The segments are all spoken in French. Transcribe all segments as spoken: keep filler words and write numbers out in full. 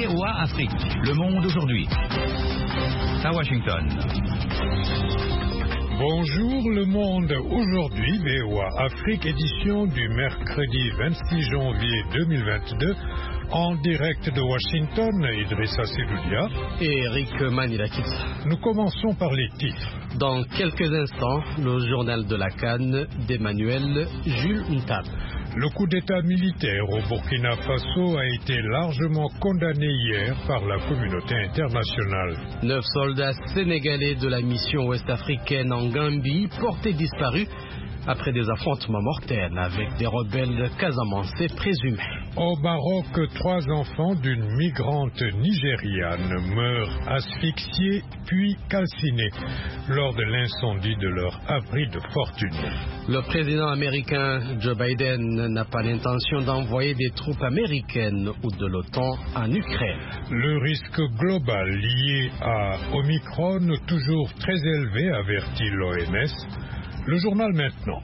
V O A Afrique, le monde aujourd'hui. À Washington. Bonjour le monde, aujourd'hui V O A Afrique, édition du mercredi vingt-six janvier deux mille vingt-deux, en direct de Washington, Idrissa Seloudia et Eric Manilakis. Nous commençons par les titres. Dans quelques instants, le journal de la Cannes d'Emmanuel Jules Ntap. Le coup d'État militaire au Burkina Faso a été largement condamné hier par la communauté internationale. Neuf soldats sénégalais de la mission ouest-africaine en Gambie portés disparus après des affrontements mortels avec des rebelles casamançais présumés. Au Maroc, trois enfants d'une migrante nigériane meurent asphyxiés puis calcinés lors de l'incendie de leur abri de fortune. Le président américain Joe Biden n'a pas l'intention d'envoyer des troupes américaines ou de l'OTAN en Ukraine. Le risque global lié à Omicron, toujours très élevé, avertit l'O M S. Le journal maintenant.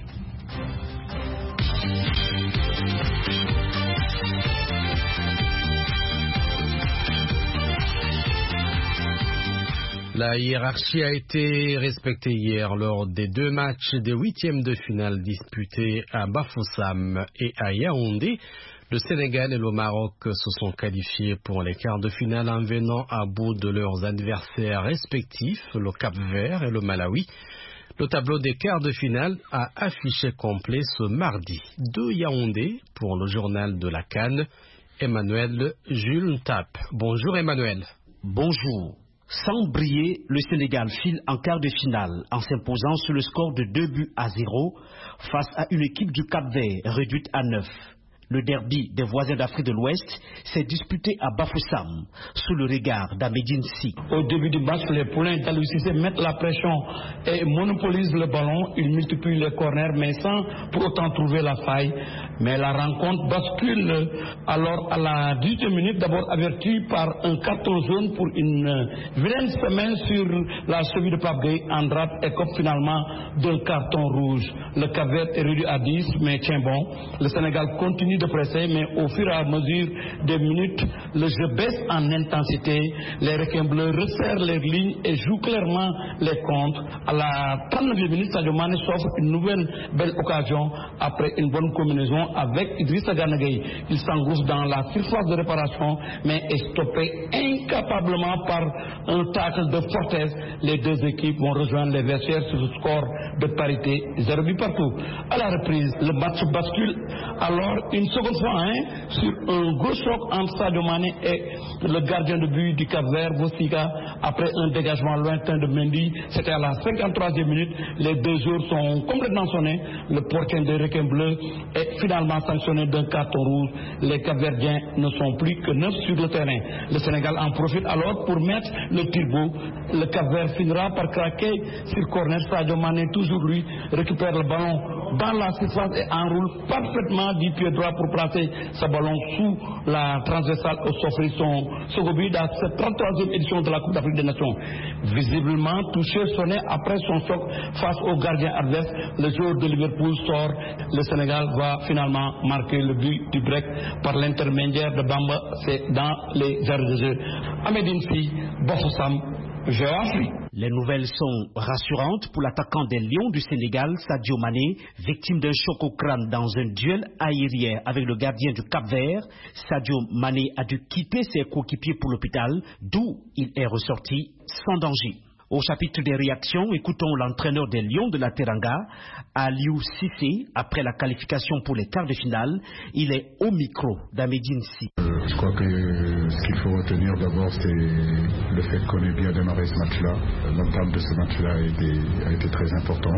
La hiérarchie a été respectée hier lors des deux matchs des huitièmes de finale disputés à Bafoussam et à Yaoundé. Le Sénégal et le Maroc se sont qualifiés pour les quarts de finale en venant à bout de leurs adversaires respectifs, le Cap-Vert et le Malawi. Le tableau des quarts de finale a affiché complet ce mardi. De Yaoundé, pour le journal de la Cannes, Emmanuel Jules Ntap. Bonjour Emmanuel. Bonjour. Sans briller, le Sénégal file en quart de finale en s'imposant sur le score de deux buts à zéro face à une équipe du Cap-Vert réduite à neuf. Le derby des voisins d'Afrique de l'Ouest s'est disputé à Bafoussam sous le regard d'Ahmedine Sy. Au début du match, les poulains d'Aliou Cissé mettent la pression et monopolisent le ballon. Ils multiplient les corners mais sans pour autant trouver la faille. Mais la rencontre bascule alors à la dix-huitième minute, d'abord averti par un carton jaune pour une vilaine semaine sur la cheville de Pape Gueye. Andrade écope finalement d'un carton rouge. Le Cap-Vert est réduit à dix mais tient bon. Le Sénégal continue de presser, mais au fur et à mesure des minutes, le jeu baisse en intensité. Les requins bleus resserrent leurs lignes et jouent clairement les contres. À la trente-neuvième minute, Sadio Mané s'offre une nouvelle belle occasion après une bonne combinaison avec Idrissa Gana Gueye. Il s'engouffre dans la surface de réparation, mais est stoppé incapablement par un tacle de fortesse. Les deux équipes vont rejoindre les vestiaires sur le score de parité, zéro but partout. À la reprise, le match bascule alors une seconde fois hein, sur un gros choc entre Sadio Mané et le gardien de but du Cap-Vert, Bostika, après un dégagement lointain de Mendy. C'était à la cinquante-troisième minute. Les deux joueurs sont complètement sonnés. Le portier de requin bleu est finalement sanctionné d'un carton rouge. Les Cap-Verdiens ne sont plus que neuf sur le terrain. Le Sénégal en profite alors pour mettre le turbo. Le Cap-Vert finira par craquer sur corner. Sadio Mané, toujours lui, récupère le ballon dans la surface et enroule parfaitement du pied droit pour placer ce ballon sous la transversale au s'offrir son second but dans cette trente-troisième édition de la Coupe d'Afrique des Nations. Visiblement touché, sonné après son choc face au gardien adverse, le joueur de Liverpool sort. Le Sénégal va finalement marquer le but du break par l'intermédiaire de Bamba. C'est dans les arrêts de jeu. Ahmedine Sy, Bafoussam, V O A Afrique. Les nouvelles sont rassurantes pour l'attaquant des Lions du Sénégal, Sadio Mané, victime d'un choc au crâne dans un duel aérien avec le gardien du Cap-Vert. Sadio Mané a dû quitter ses coéquipiers pour l'hôpital, d'où il est ressorti sans danger. Au chapitre des réactions, écoutons l'entraîneur des Lions de la Teranga, Aliou Cissé, après la qualification pour les quarts de finale. Il est au micro d'Ahmedine Sy. Euh, je crois que ce qu'il faut retenir d'abord, c'est le fait qu'on ait bien démarré ce match-là. L'entame de ce match-là a été, a été très important.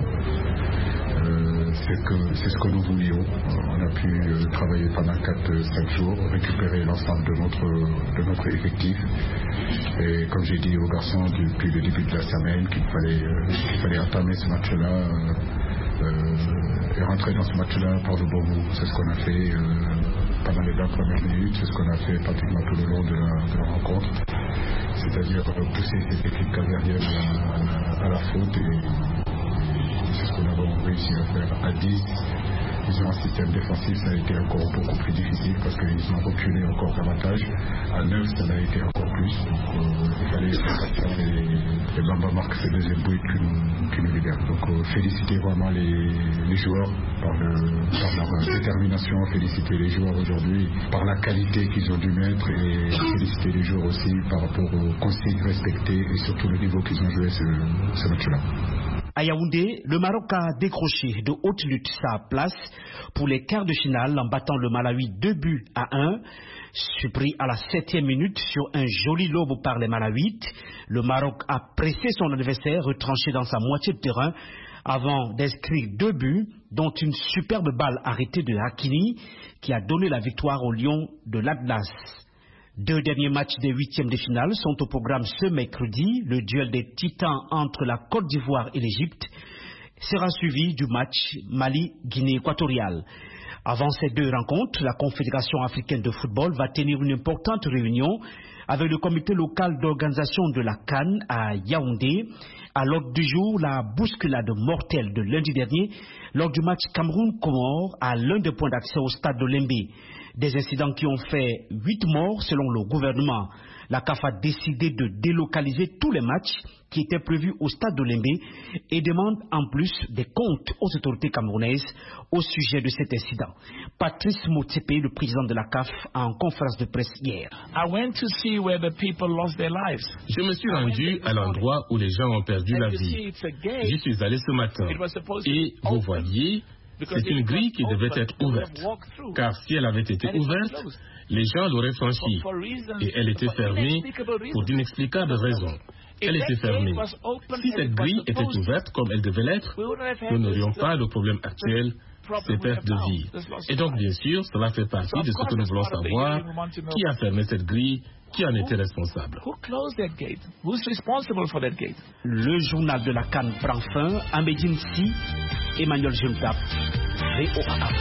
Euh, c'est, que, c'est ce que nous voulions. On a pu euh, travailler pendant quatre à cinq jours, récupérer l'ensemble de notre, de notre effectif. Et comme j'ai dit aux garçons depuis le début de la semaine qu'il fallait, euh, qu'il fallait entamer ce match-là euh, euh, et rentrer dans ce match-là par le bon bout. C'est ce qu'on a fait euh, pendant les vingt premières minutes, c'est ce qu'on a fait pratiquement tout le long de la, de la rencontre. C'est-à-dire euh, pousser cette équipe capverdienne à, à la faute et c'est ce qu'on a vraiment réussi à faire à dix. qu'ils ont un système défensif, ça a été encore beaucoup plus difficile parce qu'ils ont reculé encore davantage. À neuf, ça a été encore plus. Donc euh, il fallait être patient et, et Bamba marque ses deuxième but qui, qui nous libère. Donc euh, féliciter vraiment les, les joueurs par, le, par leur détermination, féliciter les joueurs aujourd'hui par la qualité qu'ils ont dû mettre et féliciter les joueurs aussi par rapport aux consignes respectées et surtout le niveau qu'ils ont joué ce, ce match-là. À Yaoundé, le Maroc a décroché de haute lutte sa place pour les quarts de finale en battant le Malawi deux buts à un. Surpris à la septième minute sur un joli lobe par les Malawites, le Maroc a pressé son adversaire retranché dans sa moitié de terrain avant d'inscrire deux buts, dont une superbe balle arrêtée de Hakimi qui a donné la victoire aux Lions de l'Atlas. Deux derniers matchs des huitièmes de finale sont au programme ce mercredi. Le duel des titans entre la Côte d'Ivoire et l'Égypte sera suivi du match Mali-Guinée équatoriale. Avant ces deux rencontres, la Confédération africaine de football va tenir une importante réunion avec le comité local d'organisation de la CAN à Yaoundé. À l'ordre du jour, la bousculade mortelle de lundi dernier lors du match Cameroun-Comores à l'un des points d'accès au stade de Lembe. Des incidents qui ont fait huit morts selon le gouvernement. La C A F a décidé de délocaliser tous les matchs qui étaient prévus au stade de Lembe et demande en plus des comptes aux autorités camerounaises au sujet de cet incident. Patrice Motsepe, le président de la C A F, en conférence de presse hier. Je me suis rendu à l'endroit où les gens ont perdu la vie. J'y suis allé ce matin et vous voyez, c'est une grille qui devait être ouverte, car si elle avait été ouverte, les gens l'auraient franchie, et elle était fermée pour d'inexplicables raisons. Elle était fermée. Si cette grille était ouverte comme elle devait l'être, nous n'aurions pas le problème actuel, ces pertes de vie. Et donc, bien sûr, cela fait partie de ce que nous voulons savoir, qui a fermé cette grille, qui en était responsable. Le journal de la CAN prend fin. À Médine Si, Emmanuel Jemtap, V O A.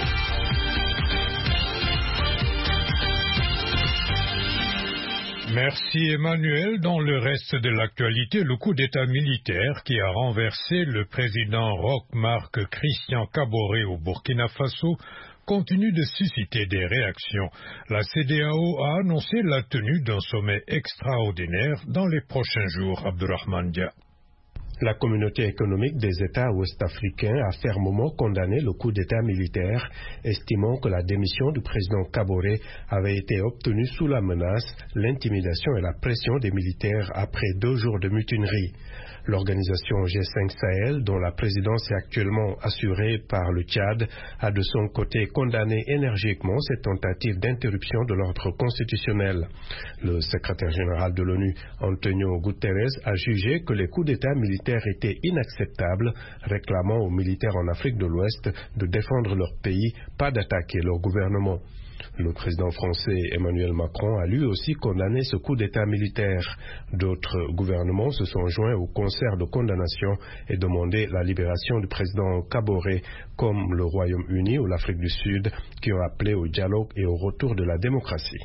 Merci Emmanuel. Dans le reste de l'actualité, le coup d'État militaire qui a renversé le président Roch-Marc Christian Kaboré au Burkina Faso continue de susciter des réactions. La C E D E A O a annoncé la tenue d'un sommet extraordinaire dans les prochains jours. Abdurrahman Dia. La communauté économique des États ouest-africains a fermement condamné le coup d'État militaire, estimant que la démission du président Kaboré avait été obtenue sous la menace, l'intimidation et la pression des militaires après deux jours de mutinerie. L'organisation G cinq Sahel, dont la présidence est actuellement assurée par le Tchad, a de son côté condamné énergiquement cette tentative d'interruption de l'ordre constitutionnel. Le secrétaire général de l'ONU, Antonio Guterres, a jugé que les coups d'État militaires étaient inacceptables, réclamant aux militaires en Afrique de l'Ouest de défendre leur pays, pas d'attaquer leur gouvernement. Le président français Emmanuel Macron a lui aussi condamné ce coup d'État militaire. D'autres gouvernements se sont joints au concert de condamnation et demandé la libération du président Kaboré, comme le Royaume-Uni ou l'Afrique du Sud, qui ont appelé au dialogue et au retour de la démocratie.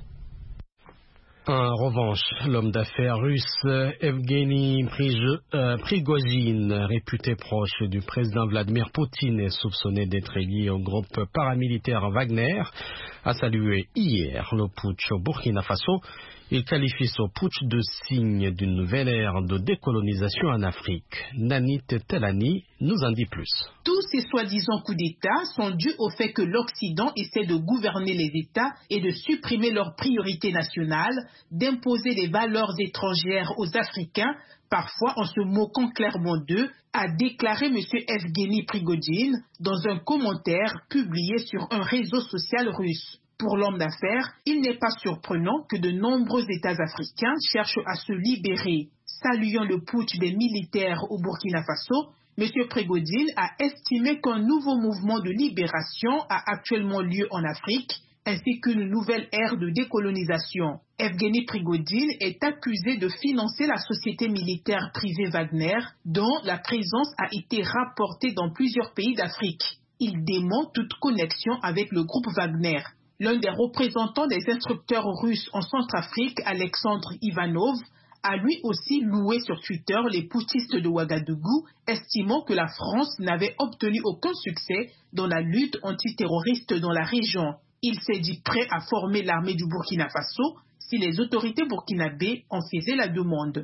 En revanche, l'homme d'affaires russe Evgeny Prigozhin, réputé proche du président Vladimir Poutine et soupçonné d'être lié au groupe paramilitaire Wagner, a salué hier le putsch au Burkina Faso. Il qualifie ce putsch de signe d'une nouvelle ère de décolonisation en Afrique. Nanit Telani nous en dit plus. Tous ces soi-disant coups d'État sont dus au fait que l'Occident essaie de gouverner les États et de supprimer leurs priorités nationales, d'imposer les valeurs étrangères aux Africains, parfois en se moquant clairement d'eux, a déclaré M. Evgeny Prigozhin dans un commentaire publié sur un réseau social russe. Pour l'homme d'affaires, il n'est pas surprenant que de nombreux États africains cherchent à se libérer. Saluant le putsch des militaires au Burkina Faso, M. Prigozhin a estimé qu'un nouveau mouvement de libération a actuellement lieu en Afrique, ainsi qu'une nouvelle ère de décolonisation. Evgeny Prigozhin est accusé de financer la société militaire privée Wagner, dont la présence a été rapportée dans plusieurs pays d'Afrique. Il dément toute connexion avec le groupe Wagner. L'un des représentants des instructeurs russes en Centrafrique, Alexandre Ivanov, a lui aussi loué sur Twitter les putschistes de Ouagadougou, estimant que la France n'avait obtenu aucun succès dans la lutte antiterroriste dans la région. Il s'est dit prêt à former l'armée du Burkina Faso si les autorités burkinabées en faisaient la demande.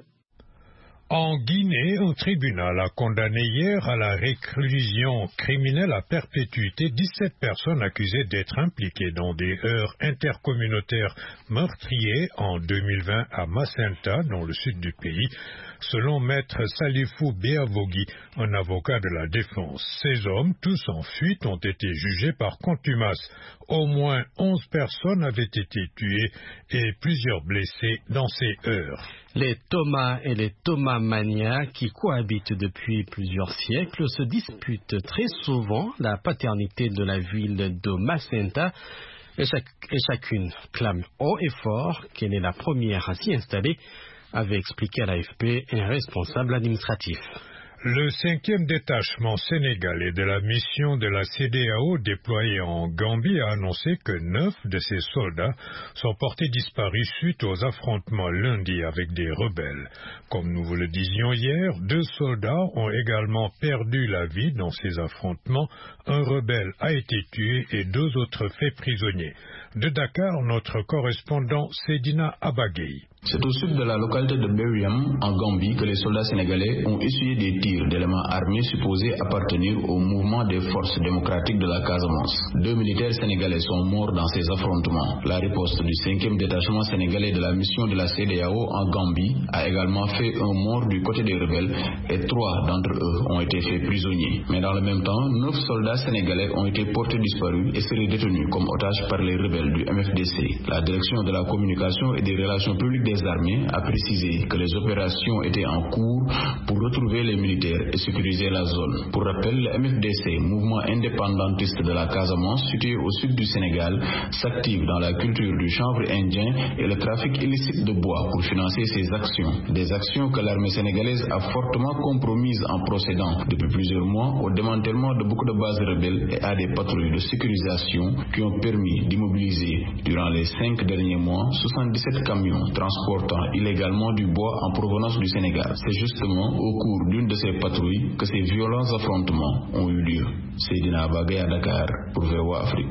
En Guinée, un tribunal a condamné hier à la réclusion criminelle à perpétuité dix-sept personnes accusées d'être impliquées dans des heurts intercommunautaires meurtriers en deux mille vingt à Macenta, dans le sud du pays, selon maître Salifou Béavogui, un avocat de la défense. Ces hommes, tous en fuite, ont été jugés par contumace. Au moins onze personnes avaient été tuées et plusieurs blessées dans ces heurts. Les Thomas et les Thomas Mania, qui cohabitent depuis plusieurs siècles, se disputent très souvent la paternité de la ville de Macenta et, chaque, et chacune clame haut et fort qu'elle est la première à s'y installer, avait expliqué à l'A F P un responsable administratif. Le cinquième détachement sénégalais de la mission de la C D A O déployée en Gambie a annoncé que neuf de ses soldats sont portés disparus suite aux affrontements lundi avec des rebelles. Comme nous vous le disions hier, deux soldats ont également perdu la vie dans ces affrontements. Un rebelle a été tué et deux autres faits prisonniers. De Dakar, notre correspondant Sedina Abagay. C'est au sud de la localité de Beriam, en Gambie, que les soldats sénégalais ont essuyé des tirs d'éléments armés supposés appartenir au mouvement des forces démocratiques de la Casamance. Deux militaires sénégalais sont morts dans ces affrontements. La riposte du cinquième détachement sénégalais de la mission de la C D A O en Gambie a également fait un mort du côté des rebelles et trois d'entre eux ont été faits prisonniers. Mais dans le même temps, neuf soldats sénégalais ont été portés disparus et seraient détenus comme otages par les rebelles du M F D C. La direction de la communication et des relations publiques des armées a précisé que les opérations étaient en cours pour retrouver les militaires et sécuriser la zone. Pour rappel, le M F D C, mouvement indépendantiste de la Casamance situé au sud du Sénégal, s'active dans la culture du chanvre indien et le trafic illicite de bois pour financer ses actions. Des actions que l'armée sénégalaise a fortement compromises en procédant depuis plusieurs mois au démantèlement de beaucoup de bases rebelles et à des patrouilles de sécurisation qui ont permis d'immobiliser durant les cinq derniers mois soixante-dix-sept camions transportant illégalement du bois en provenance du Sénégal. C'est justement au cours d'une de ces patrouilles que ces violents affrontements ont eu lieu. Seydina Abagay à Dakar pour V O A Afrique.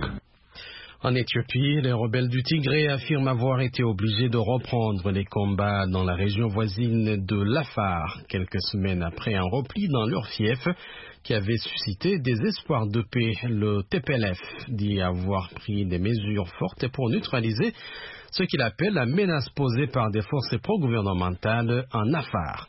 En Éthiopie, les rebelles du Tigré affirment avoir été obligés de reprendre les combats dans la région voisine de l'Afar, quelques semaines après un repli dans leur fief qui avait suscité des espoirs de paix. Le T P L F dit avoir pris des mesures fortes pour neutraliser ce qu'il appelle la menace posée par des forces pro-gouvernementales en Afar.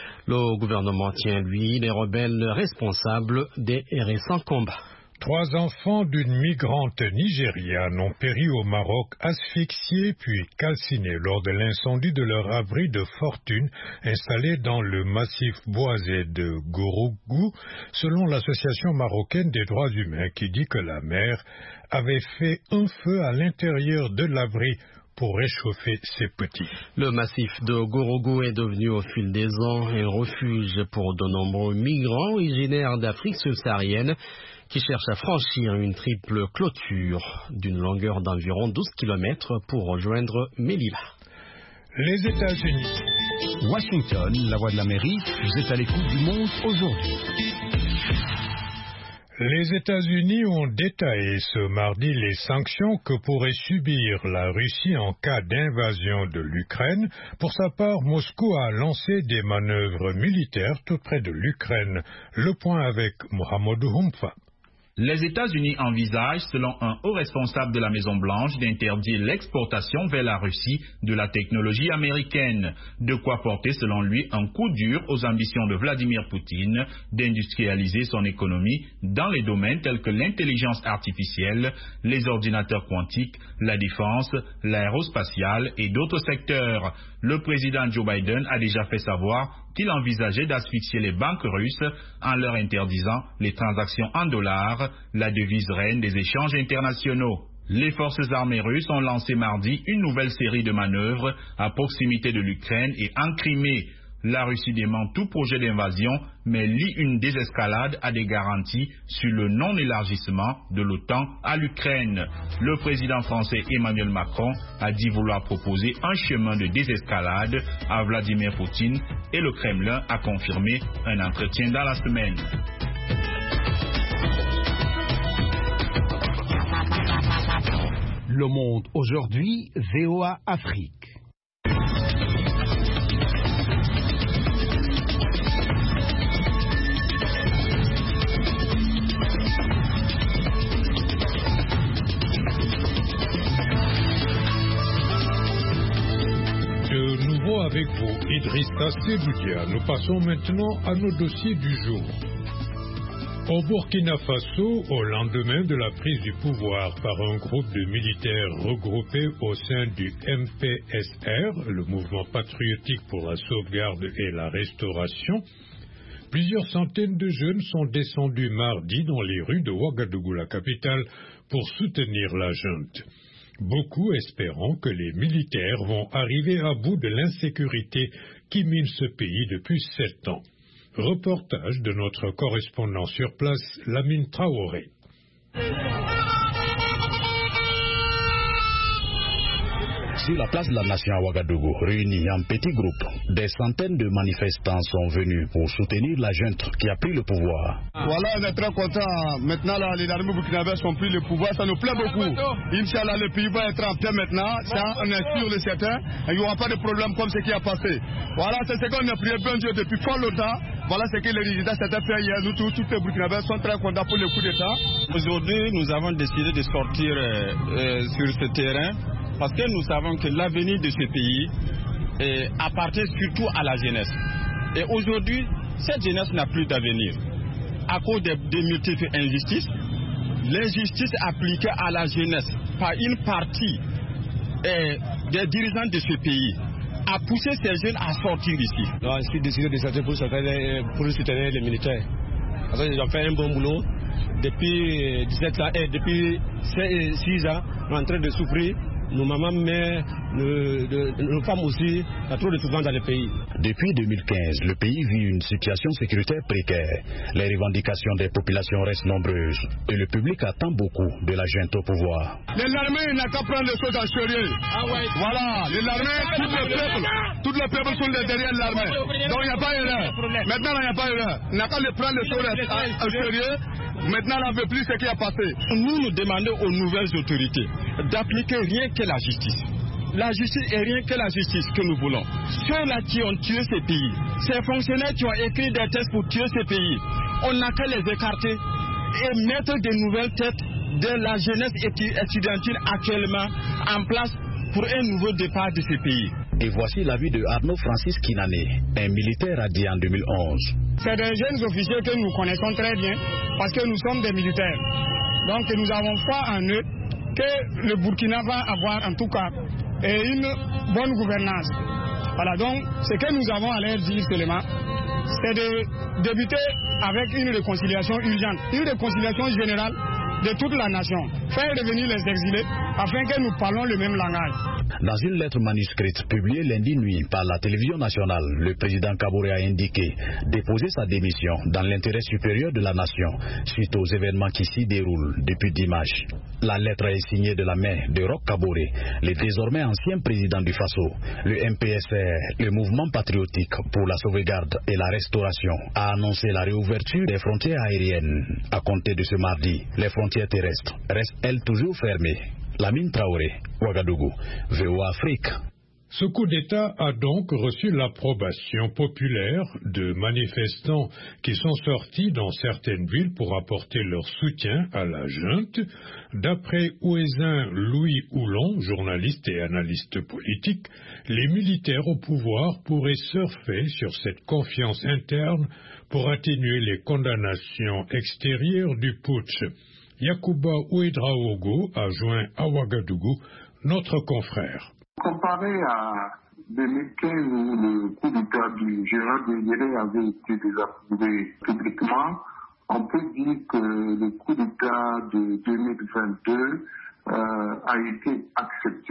Le gouvernement tient, lui, les rebelles responsables des récents combats. Trois enfants d'une migrante nigériane ont péri au Maroc, asphyxiés puis calcinés lors de l'incendie de leur abri de fortune installé dans le massif boisé de Gourougou, selon l'association marocaine des droits humains qui dit que la mère avait fait un feu à l'intérieur de l'abri pour réchauffer ses petits. Le massif de Gourougou est devenu au fil des ans un refuge pour de nombreux migrants originaires d'Afrique subsaharienne qui cherchent à franchir une triple clôture d'une longueur d'environ douze kilomètres pour rejoindre Melilla. Les États-Unis. Washington, la voix de l'Amérique, vous êtes à l'écoute du monde aujourd'hui. Les États-Unis ont détaillé ce mardi les sanctions que pourrait subir la Russie en cas d'invasion de l'Ukraine. Pour sa part, Moscou a lancé des manœuvres militaires tout près de l'Ukraine. Le point avec Mohamedou Humfa. Les États-Unis envisagent, selon un haut responsable de la Maison-Blanche, d'interdire l'exportation vers la Russie de la technologie américaine. De quoi porter, selon lui, un coup dur aux ambitions de Vladimir Poutine d'industrialiser son économie dans les domaines tels que l'intelligence artificielle, les ordinateurs quantiques, la défense, l'aérospatiale et d'autres secteurs. Le président Joe Biden a déjà fait savoir qu'il envisageait d'asphyxier les banques russes en leur interdisant les transactions en dollars, la devise reine des échanges internationaux. Les forces armées russes ont lancé mardi une nouvelle série de manœuvres à proximité de l'Ukraine et en Crimée. La Russie dément tout projet d'invasion, mais lie une désescalade à des garanties sur le non-élargissement de l'OTAN à l'Ukraine. Le président français Emmanuel Macron a dit vouloir proposer un chemin de désescalade à Vladimir Poutine et le Kremlin a confirmé un entretien dans la semaine. Le Monde aujourd'hui, V O A Afrique. De nouveau avec vous, Idrissa Seloudia. Nous passons maintenant à nos dossiers du jour. Au Burkina Faso, au lendemain de la prise du pouvoir par un groupe de militaires regroupés au sein du M P S R, le mouvement patriotique pour la sauvegarde et la restauration, plusieurs centaines de jeunes sont descendus mardi dans les rues de Ouagadougou, la capitale, pour soutenir la junte. Beaucoup espérant que les militaires vont arriver à bout de l'insécurité qui mine ce pays depuis sept ans. Reportage de notre correspondant sur place, Lamine Traoré. Sur la place de la Nation à Ouagadougou, réunis en petits groupes, des centaines de manifestants sont venus pour soutenir la junte qui a pris le pouvoir. Voilà, on est très contents. Maintenant, là, les armées burkinabées ont pris le pouvoir, ça nous plaît beaucoup. Inch'Allah, le pays va être en paix maintenant, ça, on est sûr et certain. Il n'y aura pas de problème comme ce qui a passé. Voilà, c'est ce qu'on a prié bien Dieu depuis fort longtemps. Voilà ce que les résultats s'étaient fait hier. Nous tous, tous les burkinabés sont très contents pour le coup d'État. Aujourd'hui, nous avons décidé de sortir euh, euh, sur ce terrain, parce que nous savons que l'avenir de ce pays eh, appartient surtout à la jeunesse. Et aujourd'hui, cette jeunesse n'a plus d'avenir. À cause des, des multiples injustices, l'injustice appliquée à la jeunesse par une partie eh, des dirigeants de ce pays a poussé ces jeunes à sortir d'ici. Non, je suis décidé de sortir pour soutenir, pour soutenir les militaires. Parce qu'ils ont fait un bon boulot. Depuis dix-sept ans, et depuis six ans, on est en train de souffrir. Nos mamans, mères, nos, de, nos femmes aussi, il y a trop de souffrance dans le pays. Depuis deux mille quinze, le pays vit une situation sécuritaire précaire. Les revendications des populations restent nombreuses et le public attend beaucoup de la junte au pouvoir. L'armée n'a qu'à prendre les choses en sérieux. Ah ouais. Voilà, l'armée, tout le peuple, tout le peuple sont derrière l'armée. Donc il n'y a pas d'erreur. Maintenant, il n'y a pas d'erreur. Il n'a qu'à prendre les choses en sérieux. Maintenant, on ne veut plus ce qui a passé. Nous, nous demandons aux nouvelles autorités d'appliquer rien que la justice. La justice est rien que la justice que nous voulons. Ceux-là qui ont tué ces pays, ces fonctionnaires qui ont écrit des textes pour tuer ces pays, on n'a qu'à les écarter et mettre de nouvelles têtes de la jeunesse étudiantine actuellement en place pour un nouveau départ de ces pays. Et voici l'avis de Arnaud Francis Kinané, un militaire a dit en deux mille onze. C'est des jeunes officiers que nous connaissons très bien parce que nous sommes des militaires. Donc nous avons foi en eux que le Burkina va avoir en tout cas une bonne gouvernance. Voilà, donc ce que nous avons à leur dire seulement, c'est de débuter avec une réconciliation urgente, une réconciliation générale de toute la nation, faire revenir les exilés afin que nous parlons le même langage. Dans une lettre manuscrite publiée lundi nuit par la télévision nationale, le président Kaboré a indiqué déposer sa démission dans l'intérêt supérieur de la nation suite aux événements qui s'y déroulent depuis dimanche. La lettre est signée de la main de Roch Kaboré, le désormais ancien président du Faso. Le M P S R, le mouvement patriotique pour la sauvegarde et la restauration, a annoncé la réouverture des frontières aériennes. À compter de ce mardi, les frontières terrestres restent elles toujours fermées. Lamine Traoré, Ouagadougou, V O A Afrique. Ce coup d'État a donc reçu l'approbation populaire de manifestants qui sont sortis dans certaines villes pour apporter leur soutien à la junte. D'après Ouezin Louis Houlon, journaliste et analyste politique, les militaires au pouvoir pourraient surfer sur cette confiance interne pour atténuer les condamnations extérieures du putsch. Yacouba Ouedraogo a joint à Ouagadougou notre confrère. Comparé à deux mille quinze où le coup d'État du général Désiré avait été désapprouvé publiquement, on peut dire que le coup d'État de deux mille vingt-deux euh, a été accepté.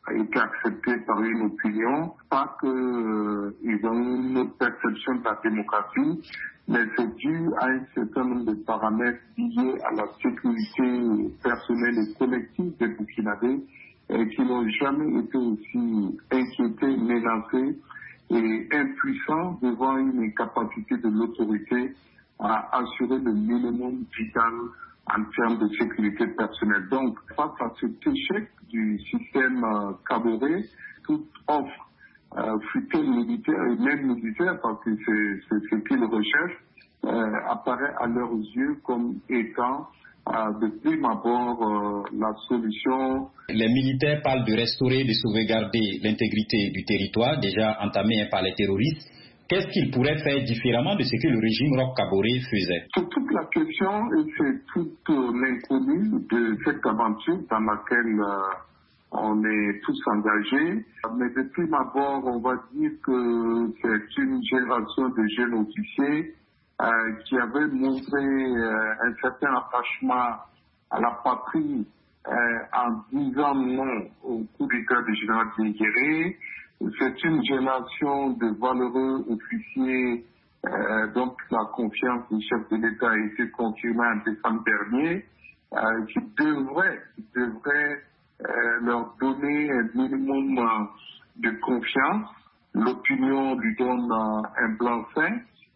été acceptés par une opinion, pas qu'ils euh, ont une autre perception de la démocratie, mais c'est dû à un certain nombre de paramètres liés à la sécurité personnelle et collective des Burkinabés, et qui n'ont jamais été aussi inquiétés, menacés et impuissants devant une incapacité de l'autorité à assurer le minimum vital en termes de sécurité personnelle. Donc, face à cet échec du système euh, Kaboré, toute offre, euh, fut-elle militaire et même militaire, parce que c'est, c'est ce qu'ils recherchent, euh, apparaît à leurs yeux comme étant euh, de prime abord euh, la solution. Les militaires parlent de restaurer, de sauvegarder l'intégrité du territoire déjà entamé par les terroristes. Qu'est-ce qu'ils pourraient faire différemment de ce que le régime Roch Kaboré faisait? C'est toute la question et c'est toute euh, l'inconnu de cette aventure dans laquelle euh, on est tous engagés. Mais de prime abord, on va dire que c'est une génération de jeunes officiers euh, qui avaient montré euh, un certain attachement à la patrie euh, en disant non au coup d'État du général Diengéré. C'est une génération de valeureux officiers euh, dont la confiance du chef de l'État a été confirmée en décembre dernier, euh, qui devrait, qui devrait euh, leur donner un minimum euh, de confiance. L'opinion lui donne euh, un blanc-seing,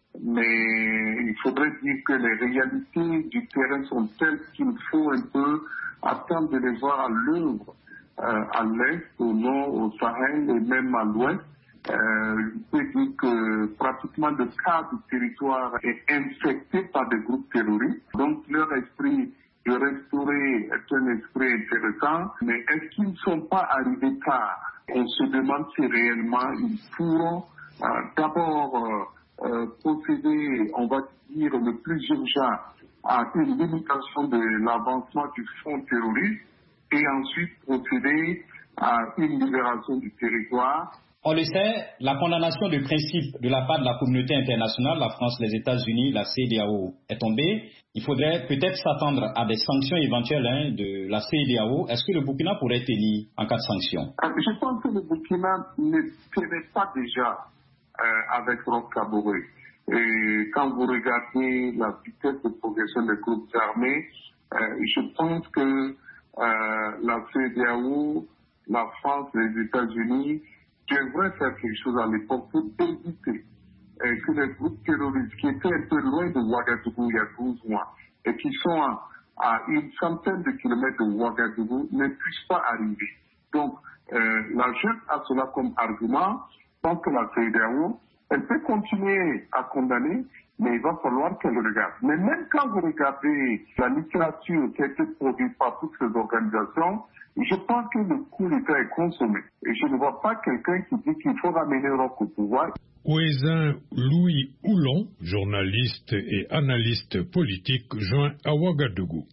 mais il faudrait dire que les réalités du terrain sont telles qu'il faut un peu attendre de les voir à l'œuvre. Euh, à l'est, au nord, au Sahel et même à l'ouest. Euh, je peux dire que pratiquement le quart du territoire est infecté par des groupes terroristes. Donc leur esprit de restaurer est un esprit intéressant, mais est-ce qu'ils ne sont pas arrivés tard? On se demande si réellement ils pourront euh, d'abord euh, euh, procéder, on va dire, le plus urgent à une limitation de l'avancement du front terroriste, et ensuite procéder à une libération du territoire. On le sait, la condamnation de principe de la part de la communauté internationale, la France, les États-Unis, la C E D E A O est tombée. Il faudrait peut-être s'attendre à des sanctions éventuelles hein, de la C E D E A O. Est-ce que le Burkina pourrait tenir en cas de sanctions? Je pense que le Burkina ne tenait pas déjà euh, avec Roch Kaboré. Et quand vous regardez la vitesse de progression des groupes armés, euh, je pense que Euh, la C E D E A O, la France, les États-Unis devraient faire quelque chose à l'époque pour éviter euh, que les groupes terroristes qui étaient un peu loin de Ouagadougou il y a douze mois et qui sont à, à une centaine de kilomètres de Ouagadougou ne puissent pas arriver. Donc, euh, la jeune a cela comme argument. Je pense que la C E D E A O, elle peut continuer à condamner, mais il va falloir qu'elle regarde. Mais même quand vous regardez la littérature qui a été produite par toutes ces organisations, je pense que le coup d'État est consommé. Et je ne vois pas quelqu'un qui dit qu'il faut ramener Roch au pouvoir. Ouezin Louis Houlon, journaliste et analyste politique, joint à Ouagadougou.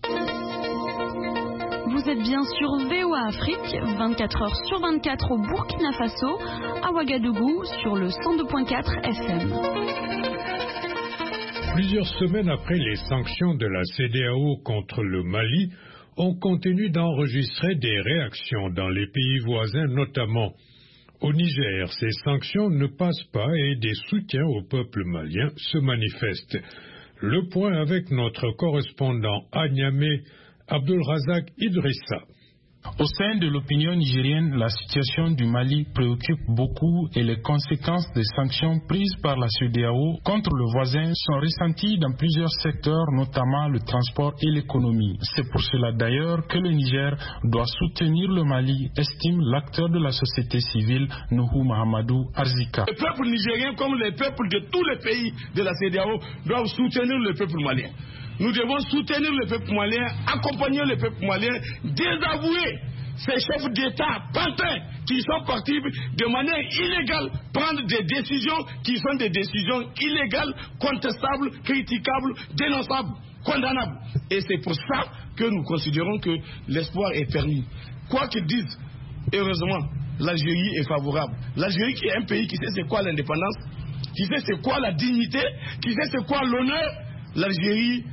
Vous êtes bien sur V O A Afrique, vingt-quatre heures sur vingt-quatre au Burkina Faso, à Ouagadougou sur le cent deux virgule quatre F M. Plusieurs semaines après les sanctions de la C E D E A O contre le Mali, on continue d'enregistrer des réactions dans les pays voisins, notamment au Niger. Ces sanctions ne passent pas et des soutiens au peuple malien se manifestent. Le point avec notre correspondant à Niamey, Abdulrazak Idrissa. Au sein de l'opinion nigérienne, la situation du Mali préoccupe beaucoup et les conséquences des sanctions prises par la C E D E A O contre le voisin sont ressenties dans plusieurs secteurs, notamment le transport et l'économie. C'est pour cela d'ailleurs que le Niger doit soutenir le Mali, estime l'acteur de la société civile, Nuhu Mahamadou Arzika. Le peuple nigérien, comme les peuples de tous les pays de la C E D E A O, doivent soutenir le peuple malien. Nous devons soutenir le peuple malien, accompagner le peuple malien, désavouer ces chefs d'État pantins qui sont partis de manière illégale prendre des décisions qui sont des décisions illégales, contestables, critiquables, dénonçables, condamnables. Et c'est pour ça que nous considérons que l'espoir est permis. Quoi qu'ils disent, heureusement, l'Algérie est favorable. L'Algérie qui est un pays qui sait c'est quoi l'indépendance, qui sait c'est quoi la dignité, qui sait c'est quoi l'honneur, l'Algérie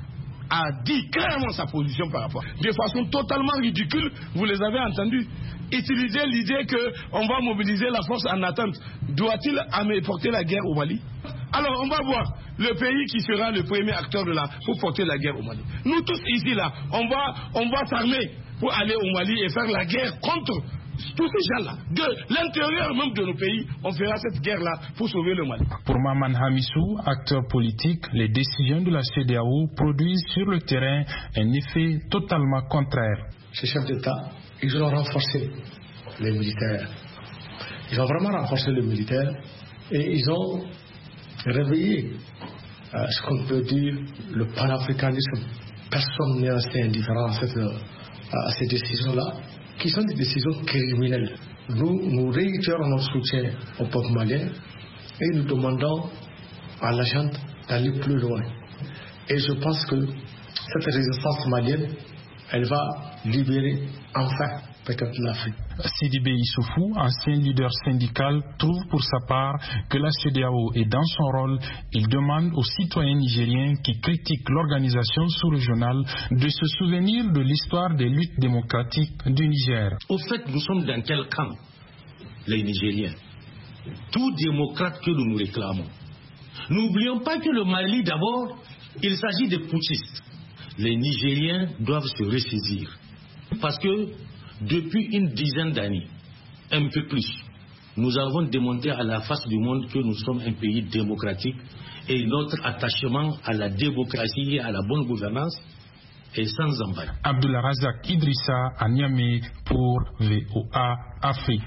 a dit clairement sa position par rapport. De façon totalement ridicule, vous les avez entendus. Utiliser l'idée qu'on va mobiliser la force en attente. Doit-il porter la guerre au Mali? Alors on va voir le pays qui sera le premier acteur de la, pour porter la guerre au Mali. Nous tous ici là, on va, on va s'armer pour aller au Mali et faire la guerre contre tous ces gens-là. De l'intérieur même de nos pays, on fera cette guerre-là pour sauver le Mali. Pour Maman Hamissou, acteur politique, les décisions de la C E D E A O produisent sur le terrain un effet totalement contraire. Ces chefs d'État, ils ont renforcé les militaires. Ils ont vraiment renforcé les militaires et ils ont réveillé euh, ce qu'on peut dire le panafricanisme. Personne n'est assez indifférent à, cette, à ces décisions-là, qui sont des décisions criminelles. Nous, nous réitérons notre soutien au peuple malien et nous demandons à la junte d'aller plus loin. Et je pense que cette résistance malienne, elle va libérer enfin peut-être l'Afrique. Sidibé Issoufou, ancien leader syndical, trouve pour sa part que la C E D E A O est dans son rôle. Il demande aux citoyens nigériens qui critiquent l'organisation sous-régionale de se souvenir de l'histoire des luttes démocratiques du Niger. Au fait, nous sommes dans quel camp, les Nigériens? Tout démocrate que nous nous réclamons. N'oublions pas que le Mali, d'abord, il s'agit de putschistes. Les Nigériens doivent se ressaisir. Parce que depuis une dizaine d'années, un peu plus, nous avons démontré à la face du monde que nous sommes un pays démocratique et notre attachement à la démocratie et à la bonne gouvernance est sans embâche. Abdullah Razak Idrissa à Niamey pour V O A Afrique.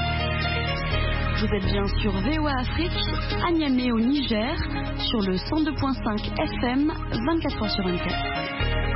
Vous êtes bien sur V O A Afrique, à Niamey au Niger, sur le cent deux virgule cinq F M, vingt-quatre heures sur vingt-quatre.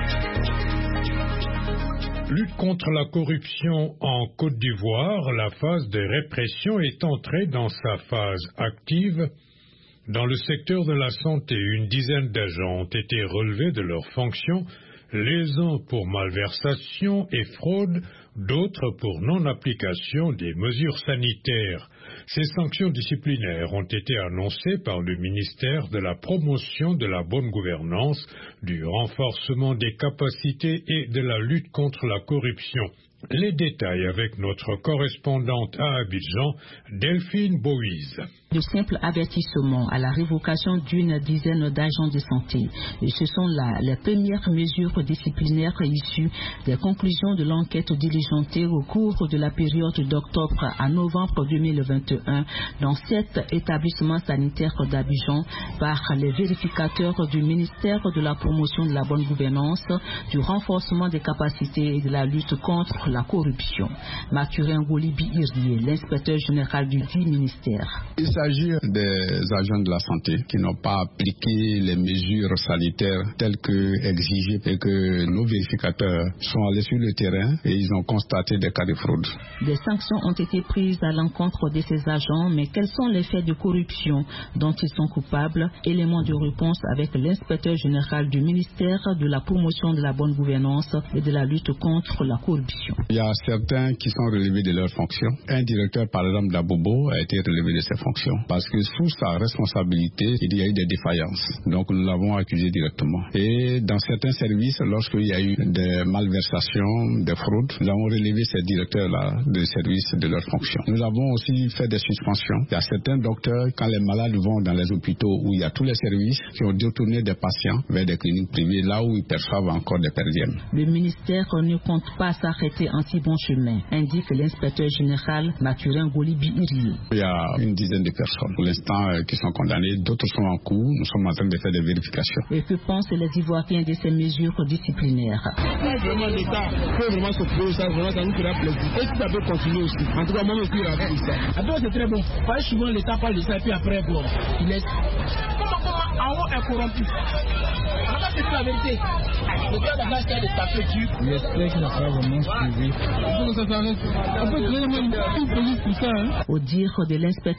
Lutte contre la corruption en Côte d'Ivoire, la phase de répression est entrée dans sa phase active. Dans le secteur de la santé, une dizaine d'agents ont été relevés de leurs fonctions, les uns pour malversation et fraude, d'autres pour non-application des mesures sanitaires. Ces sanctions disciplinaires ont été annoncées par le ministère de la promotion de la bonne gouvernance, du renforcement des capacités et de la lutte contre la corruption. Les détails avec notre correspondante à Abidjan, Delphine Boïse. De simples avertissements à la révocation d'une dizaine d'agents de santé. Et ce sont là les premières mesures disciplinaires issues des conclusions de l'enquête diligentée au cours de la période d'octobre à novembre deux mille vingt et un dans sept établissements sanitaires d'Abidjan par les vérificateurs du ministère de la promotion de la bonne gouvernance, du renforcement des capacités et de la lutte contre la corruption. Mathurin Golibi Irié, l'inspecteur général du dit ministère. Il s'agit des agents de la santé qui n'ont pas appliqué les mesures sanitaires telles que exigées et que nos vérificateurs sont allés sur le terrain et ils ont constaté des cas de fraude. Des sanctions ont été prises à l'encontre de ces agents, mais quels sont les faits de corruption dont ils sont coupables? Élément de réponse avec l'inspecteur général du ministère de la promotion de la bonne gouvernance et de la lutte contre la corruption. Il y a certains qui sont relevés de leurs fonctions. Un directeur, par exemple, d'Abobo a été relevé de ses fonctions parce que sous sa responsabilité, il y a eu des défaillances. Donc nous l'avons accusé directement. Et dans certains services, lorsqu'il y a eu des malversations, des fraudes, nous avons relevé ces directeurs-là de services de leurs fonctions. Nous avons aussi fait des suspensions. Il y a certains docteurs, quand les malades vont dans les hôpitaux où il y a tous les services, qui ont détourné des patients vers des cliniques privées, là où ils perçoivent encore des perdièmes. Le ministère ne compte pas s'arrêter en si bon chemin, indique l'inspecteur général Mathurin Golibi Irié. Il y a une dizaine de personnes pour l'instant euh, qui sont condamnées, d'autres sont en cours, nous sommes en train de faire des vérifications. Et que pensent les Ivoiriens de ces mesures disciplinaires? Vraiment, l'État peut vraiment s'occuper de ça, vraiment, ça nous fera plaisir. Et si ça peut continuer aussi, en tout cas, moi, je suis ravi de ça. Après, c'est très bon. Parce que souvent, l'État parle de ça, et puis après, bon, il laisse. Comment, comment, en haut est corrompu. Voilà, c'est la vérité. Le gars d'abord, c'est de taper dessus. J'espère qu'il n'a pas vraiment suivi. Il faut que ça s'arrête. On peut créer même une police pour ça, hein. Au dire de l'inspecteur général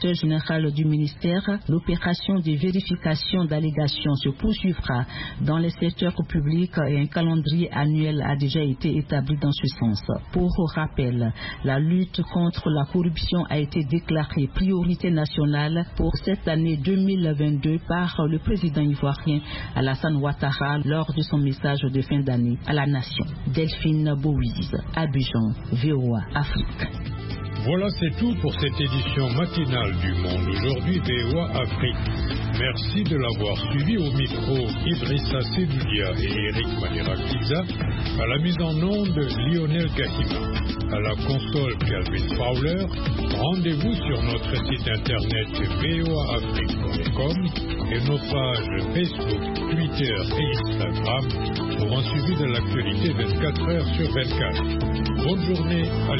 général du ministère, l'opération de vérification d'allégations se poursuivra dans les secteurs publics et un calendrier annuel a déjà été établi dans ce sens. Pour rappel, la lutte contre la corruption a été déclarée priorité nationale pour cette année deux mille vingt-deux par le président ivoirien Alassane Ouattara lors de son message de fin d'année à la nation. Delphine Bouise, Abidjan, V O A Afrique. Voilà, c'est tout pour cette édition matinale du Monde Aujourd'hui V O A Afrique. Merci de l'avoir suivi. Au micro, Idrissa Sedoudia et Eric Manirakiza. À la mise en onde, Lionel Gahima. À la console, Calvin Fowler. Rendez-vous sur notre site internet v o a afrique point com et nos pages Facebook, Twitter et Instagram pour un suivi de l'actualité vingt-quatre heures sur vingt-quatre. Bonne journée.